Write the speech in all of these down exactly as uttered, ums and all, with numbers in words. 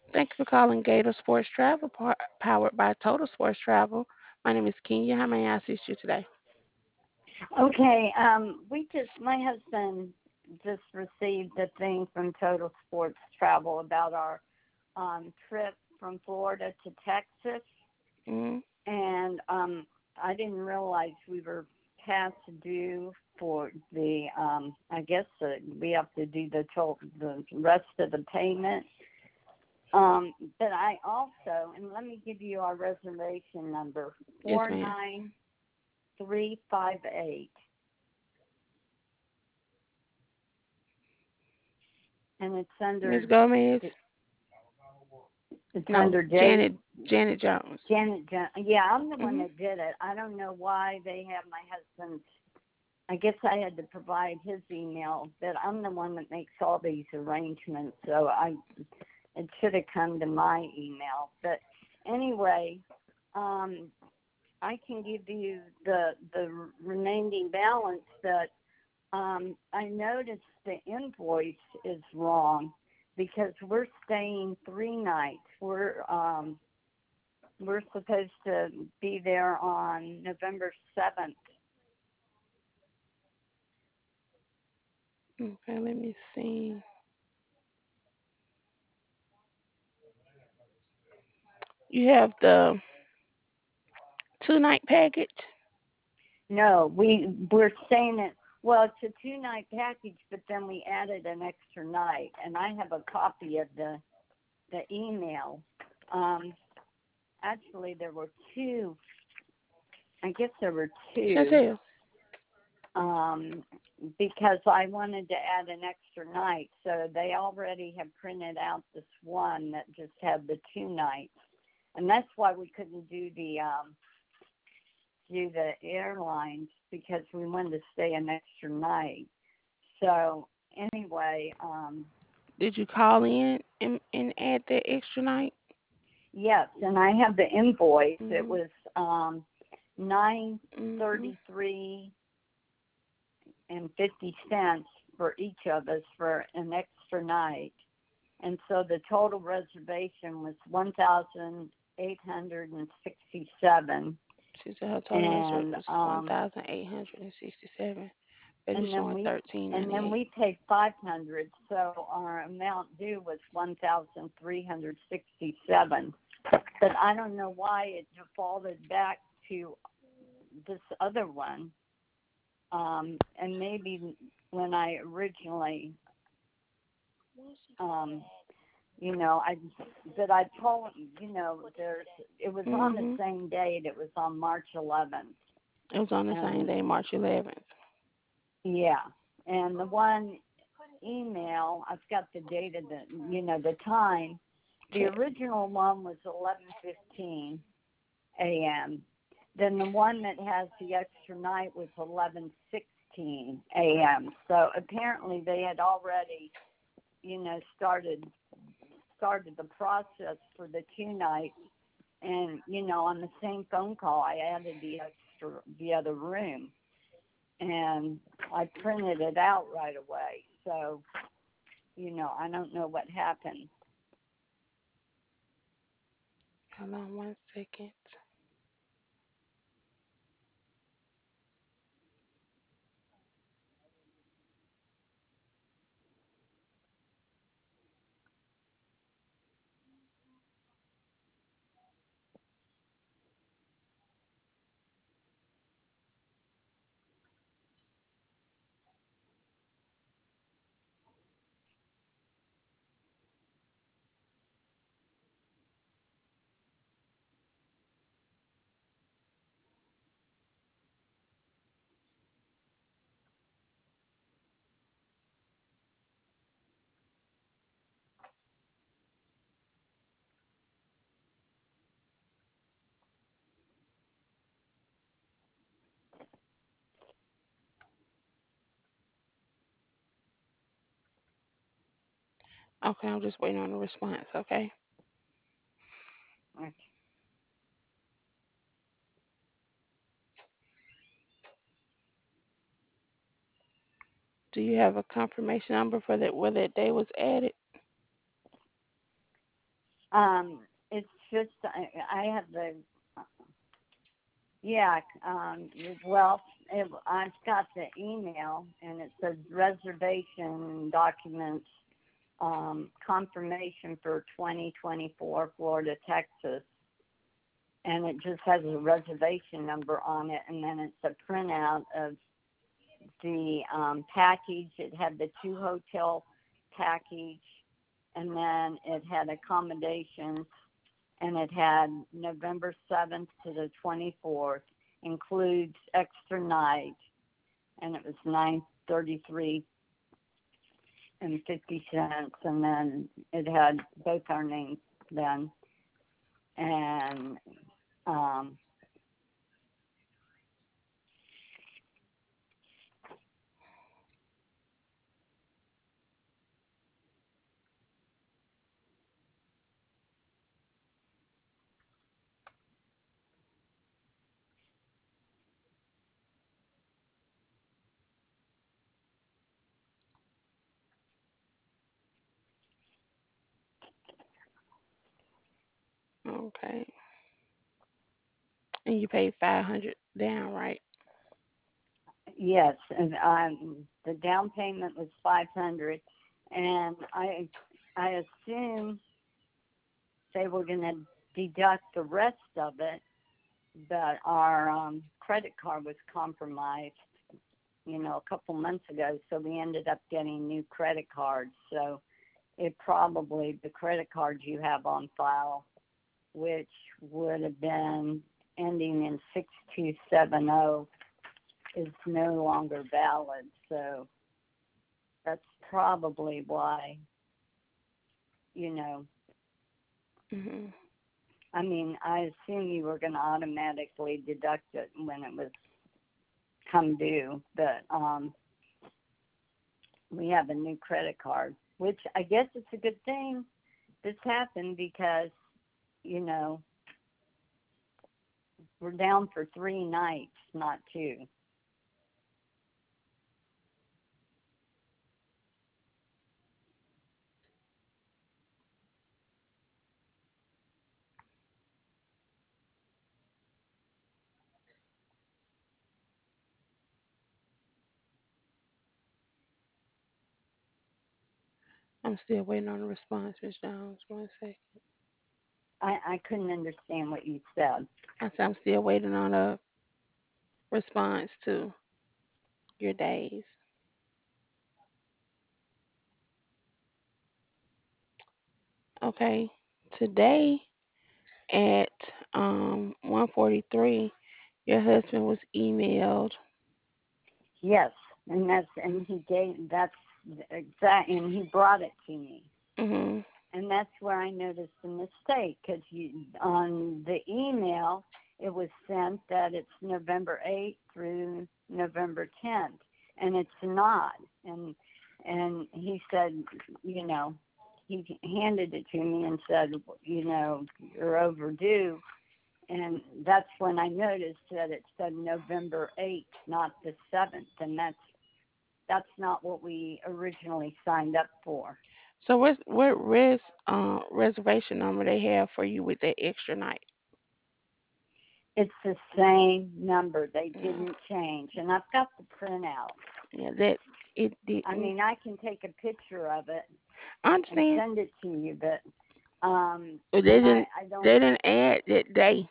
Thank you for calling Gator Sports Travel, par- powered by Total Sports Travel. My name is Kenya. How may I assist you today? Okay, um, we just, my husband just received a thing from Total Sports Travel about our um, trip from Florida to Texas, Mm, and um, I didn't realize we were past due for the, um, I guess uh, we have to do the, to- the rest of the payment. Um, but I also, and let me give you our reservation number, yes, four ma'am. nine three five eight. And it's Miss under Gomez? it's No, under J Janet. Janet Jones. Janet. Yeah, I'm the one Mm-hmm. that did it. I don't know why they have my husband's. I guess I had to provide his email, but I'm the one that makes all these arrangements. So I, it should have come to my email. But anyway, um, I can give you the the remaining balance. But um, I noticed the invoice is wrong because we're staying three nights. We're um, we're supposed to be there on November seventh. Okay, let me see. You have the two night package. No, we we're staying at well, it's a two night package, but then we added an extra night, and I have a copy of the the email. Um, actually, there were two. I guess there were two. Chantel. Um, because I wanted to add an extra night, so they already have printed out this one that just had the two nights, and that's why we couldn't do the um, do the airlines because we wanted to stay an extra night. So anyway, um, Did you call in and, and add that extra night? yes, and I have the invoice. It Mm-hmm. was um, nine Mm-hmm. thirty three and fifty cents for each of us for an extra night, and so the total reservation was one thousand eight hundred and sixty seven. She said her total reserve And was one um, thousand eight hundred and sixty-seven. But it's and then showing we thirteen and ninety then eight. we paid five hundred, so our amount due was one thousand three hundred sixty seven. But I don't know why it defaulted back to this other one. Um, and maybe when I originally, um, you know, I but I told you know there's it was on the Mm-hmm. same date. It was on March eleventh, It was on the same and day, March eleventh. yeah, and the one email, I've got the date of the, you know, the time. The Okay. original one was eleven fifteen a m. Then the one that has the extra night was eleven sixteen a m. So apparently they had already, you know, started started the process for the two nights. And you know, on the same phone call, I added the extra, the other room, and I printed it out right away. So you know, I don't know what happened. Hold on one second. Okay, I'm just waiting on the response, okay? Do you have a confirmation number for that where that day was added? Um, it's just I, I have the yeah. Um, well, it, I've got the email, and it says reservation documents, um, confirmation for twenty twenty-four Florida, Texas, and it just has a reservation number on it, and then it's a printout of the um, package. It had the two hotel package, and then it had accommodations, and it had November seventh to the twenty-fourth, includes extra night, and it was nine thirty-three and fifty cents, and then it had both our names then, and um, Okay. And you paid five hundred down, right? yes, and um, the down payment was five hundred, and I I assumed they were going to deduct the rest of it, but our um, credit card was compromised, you know, a couple months ago, so we ended up getting new credit cards. So it probably the credit cards you have on file, which would have been ending in six two seven zero, is no longer valid. So that's probably why, you know, Mhm. I mean, I assume you were going to automatically deduct it when it was come due, but um, we have a new credit card, which I guess it's a good thing this happened because, you know, we're down for three nights, not two. I'm still waiting on the response, Miss Jones. One second. I, I couldn't understand what you said. I said I'm still waiting on a response to your days. Okay. Today at um one forty-three, your husband was emailed. Yes, and that's and he gave that's exact, and he brought it to me, Mhm. and that's where I noticed the mistake because you on the email it was sent that it's November eighth through November tenth, and it's not. And and he said, you know, he handed it to me and said, you know, you're overdue. And that's when I noticed that it said November eighth, not the seventh, and that's that's not what we originally signed up for. So what's what res uh, reservation number they have for you with that extra night? It's the same number. They Mm, didn't change. And I've got the printout. yeah, that it I didn't. mean, I can take a picture of it I and understand. send it to you, but um But they and I didn't I don't they didn't add that day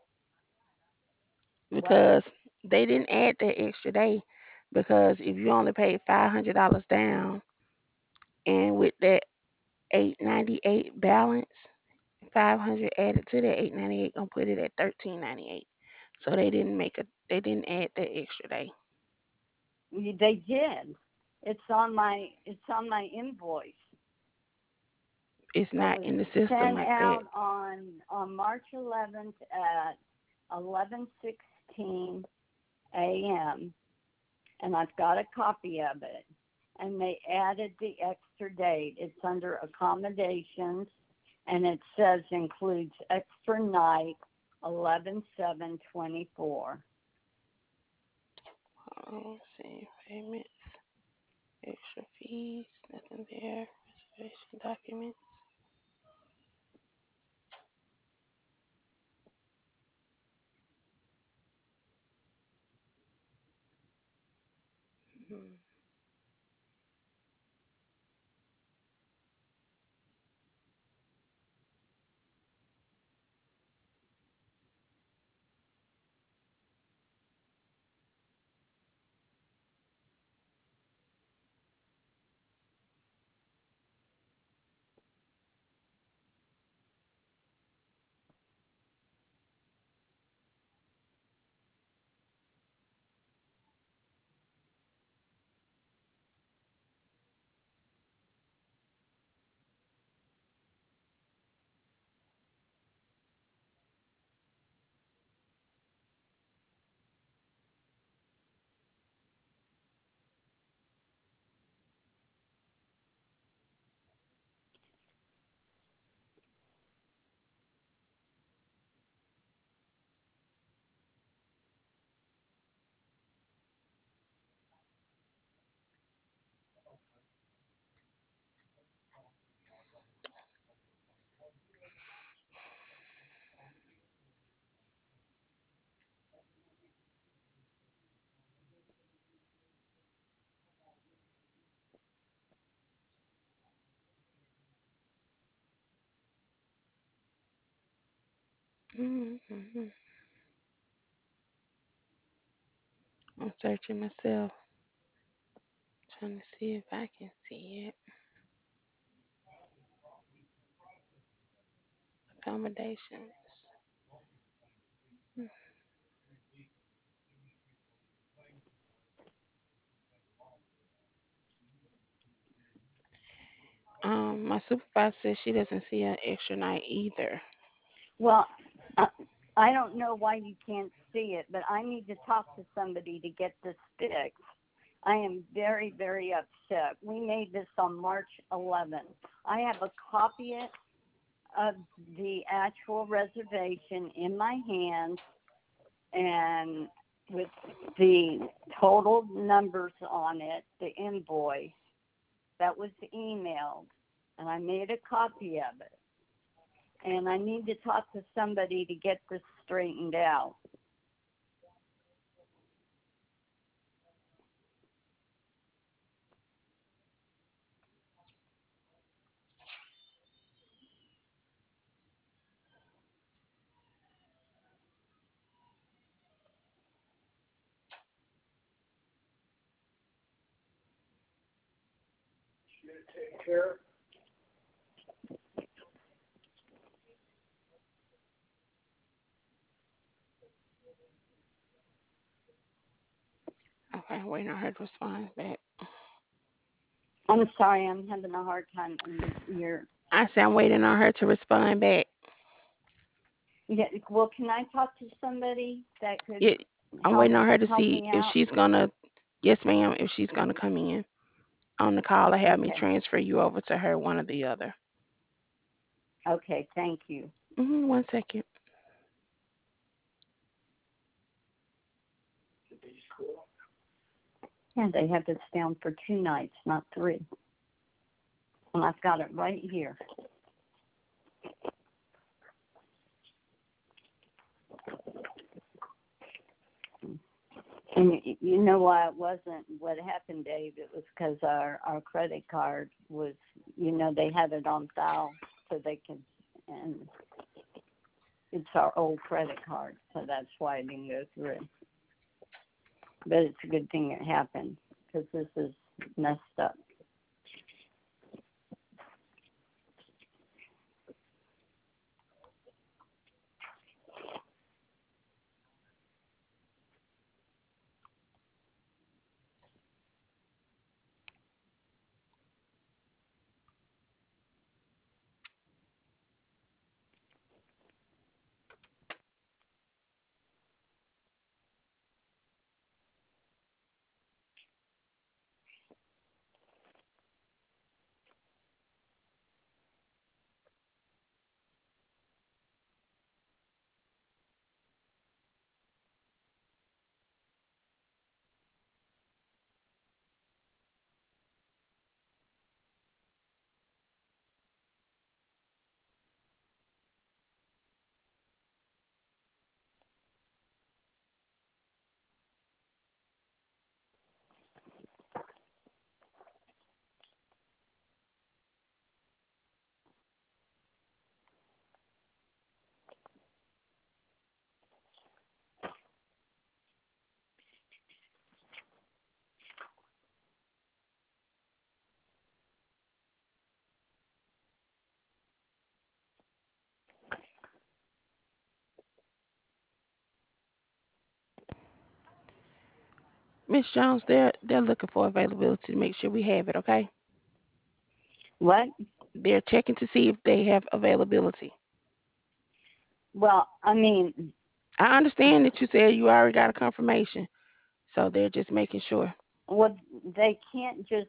what? because they didn't add that extra day because if you only paid five hundred dollars down and with that eight ninety eight balance, five hundred added to that eight ninety eight gonna put it at thirteen ninety eight. So they didn't make a they didn't add that extra day. They did. It's on my it's on my invoice. It's It not was in the system sent like that. out on on March eleventh at eleven sixteen a m, and I've got a copy of it. And they added the extra date. It's under accommodations, and it says includes extra night eleven seven twenty four. Oh, let's see, payments, extra fees, nothing there. Reservation documents. Mhm. Mhm. I'm searching myself, trying to see if I can see it. Accommodations. Um, my supervisor says she doesn't see an extra night either. Well, uh, I don't know why you can't see it, but I need to talk to somebody to get this fixed. I am very, very upset. We made this on March eleventh. I have a copy of the actual reservation in my hand and with the total numbers on it, the invoice that was emailed, and I made a copy of it. And I need to talk to somebody to get this straightened out. Okay, waiting on her to respond back. I'm sorry, I'm having a hard time. And you're, I said I'm waiting on her to respond back. yeah, well, can I talk to somebody that could Yeah, I'm help waiting on her to help see me if out? she's gonna. Yes, ma'am. If she's gonna come in on the call or have me Okay, transfer you over to her, one or the other. okay, thank you. Mm-hmm, one second. Yeah, they have this down for two nights, not three. And I've got it right here. And you, you know why it wasn't what happened, Dave? It was because our, our credit card was, you know, they had it on file so they can, and it's our old credit card, so that's why it didn't go through. But it's a good thing it happened because this is messed up. Miss Jones, they're they're looking for availability to make sure we have it, okay? What? They're checking to see if they have availability. Well, I mean, I understand that you said you already got a confirmation, so they're just making sure. well, they can't just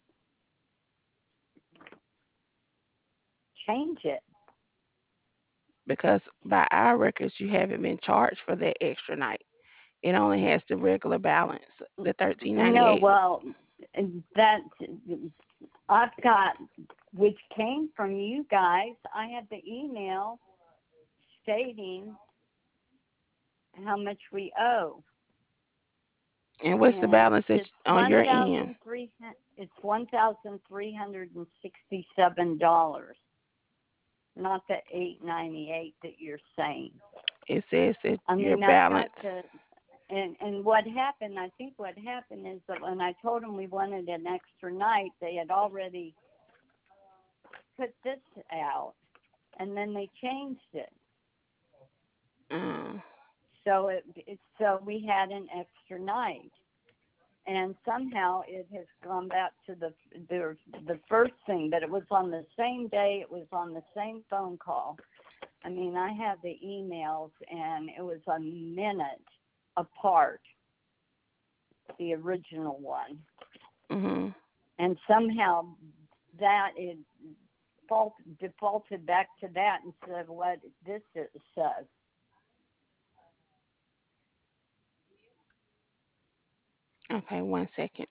change it. Because by our records, you haven't been charged for that extra night. It only has the regular balance, the thirteen ninety No, eight. well, that I've got, which came from you guys. I had the email stating how much we owe, And what's the and balance that's it's on one your end? thousand three. It's one thousand three hundred and sixty-seven dollars, not the eight ninety-eight that you're saying. It says that I your mean, I've got balance. to. And and what happened? I think what happened is that when I told them we wanted an extra night, they had already put this out, and then they changed it. Um, So it, it so we had an extra night, and somehow it has gone back to the the the first thing, but it was on the same day. It was on the same phone call. I mean, I have the emails, and it was a minute apart, the original one, mhm. and somehow that it fault, defaulted back to that instead of what this says. Okay, one second.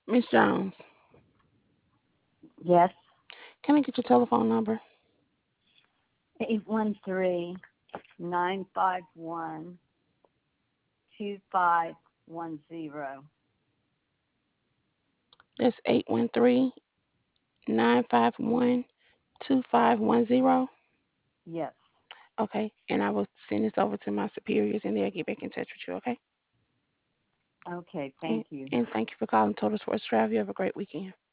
Miss Jones, Yes. can I get your telephone number? Eight one three nine five one two five one zero. That's eight one three, nine five one, two five one zero. Yes. Okay, and I will send this over to my superiors and they'll get back in touch with you, okay? Okay. And, Thank you. and thank you for calling Total Sports Travel. You have a great weekend.